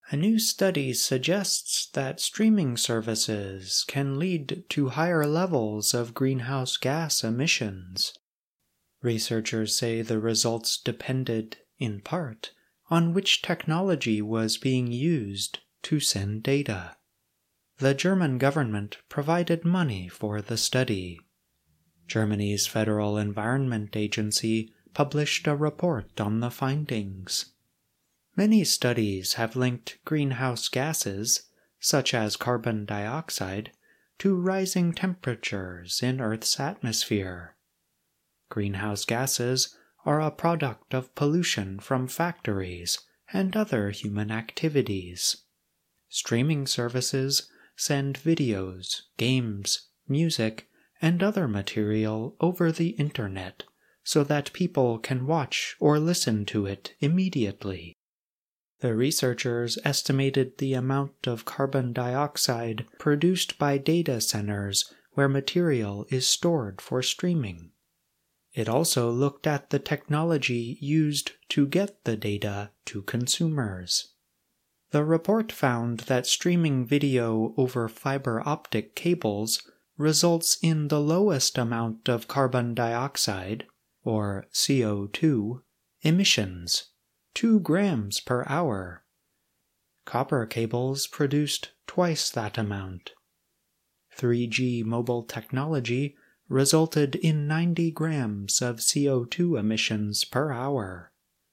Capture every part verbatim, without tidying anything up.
A new study suggests that streaming services can lead to higher levels of greenhouse gas emissions. Researchers say the results depended, in part, on which technology was being used to send data. The German government provided money for the study. Germany's Federal Environment Agency published a report on the findings. Many studies have linked greenhouse gases, such as carbon dioxide, to rising temperatures in Earth's atmosphere. Greenhouse gases are a product of pollution from factories and other human activities. Streaming services send videos, games, music, and other material over the internet so that people can watch or listen to it immediately. The researchers estimated the amount of carbon dioxide produced by data centers where material is stored for streaming. It also looked at the technology used to get the data to consumers. The report found that streaming video over fiber optic cables results in the lowest amount of carbon dioxide, or C O two, emissions, two grams per hour. Copper cables produced twice that amount. three G mobile technology resulted in ninety grams of C O two emissions per hour.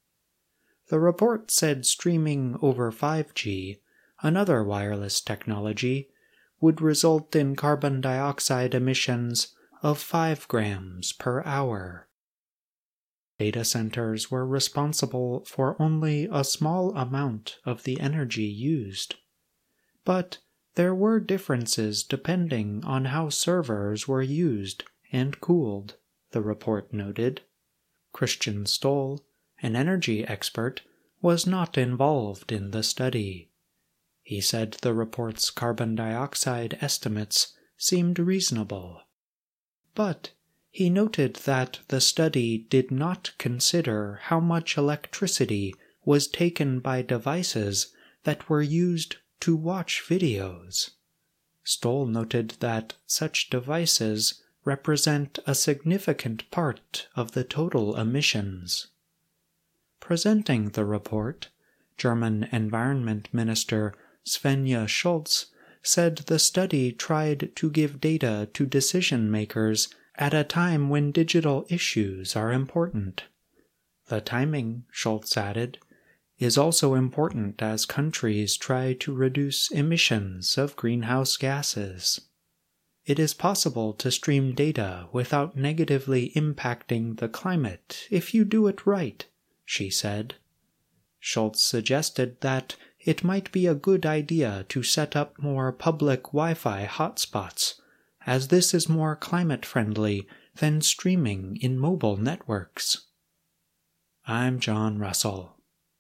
The report said streaming over five G, another wireless technology, would result in carbon dioxide emissions of five grams per hour. Data centers were responsible for only a small amount of the energy used. But there were differences depending on how servers were used and cooled, the report noted. Christian Stoll, an energy expert, was not involved in the study. He said the report's carbon dioxide estimates seemed reasonable. But he noted that the study did not consider how much electricity was taken by devices that were used to watch videos. Stoll noted that such devices represent a significant part of the total emissions. Presenting the report, German Environment Minister Svenja Schulze said the study tried to give data to decision-makers at a time when digital issues are important. The timing, Schulze added, is also important as countries try to reduce emissions of greenhouse gases. It is possible to stream data without negatively impacting the climate if you do it right, she said. Schulze suggested that it might be a good idea to set up more public Wi-Fi hotspots, as this is more climate-friendly than streaming in mobile networks. I'm John Russell.